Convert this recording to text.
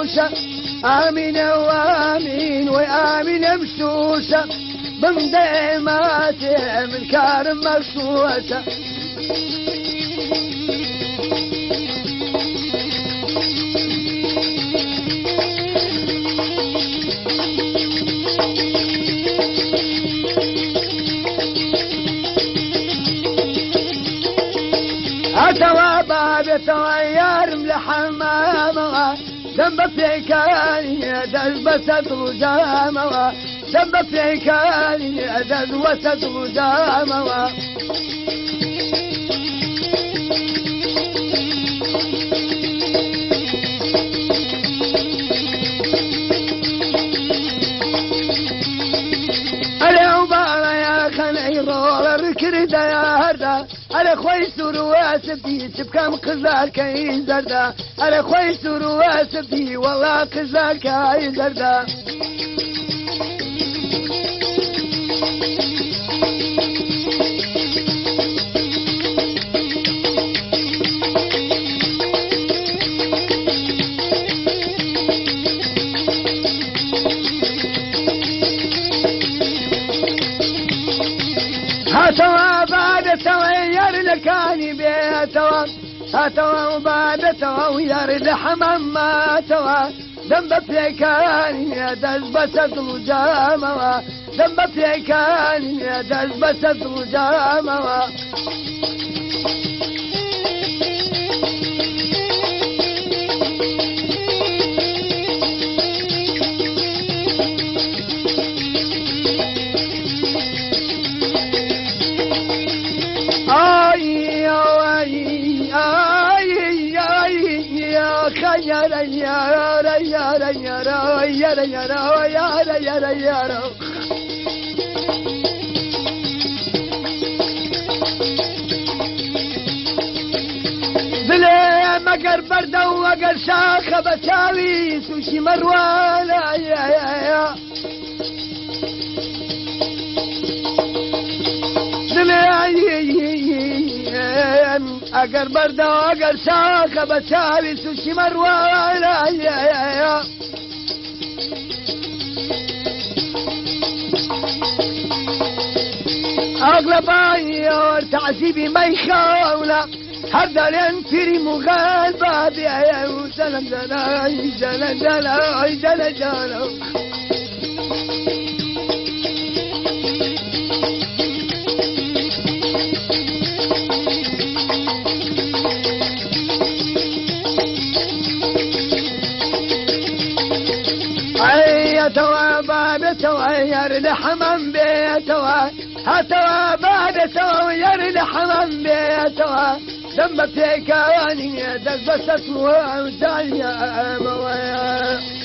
مشوشة آمين وآمين وآمين مشوشة ضمن دائماتي من كارم مشوشة أتوا باب تويار ملحمامة ذنب في كاني أدز بسد غزامة ذنب في كاني أدز وسد غزامة العبارة يا خنعي رول الركرد يا هردا على خوي سرواسبي تبكم قزال كاين زردا على خوي سرواسبي والله قزال كاين زردا هاتوا بعد توير لكاني بيتوا هاتوا بعد توير لحمام ما توا ذنب في كاني دز بسد وجاموا ذنب في كاني دز بسد وجاموا مقر برده وقر شاخه بساوي سوشي مروانا يا اقر برده وقر شاخه بساوي سوشي مروانا يا اغلب عيار تعذيبي ما يخاوله هذا لنفري مغالبة بيا وسلام زلاي زلا زلاي زلا زلا أي توا بعد توير لحمام بيتوا هتوا بعد توير لحمام بيتوا ذنب في كاني دز بسط وزايا مويا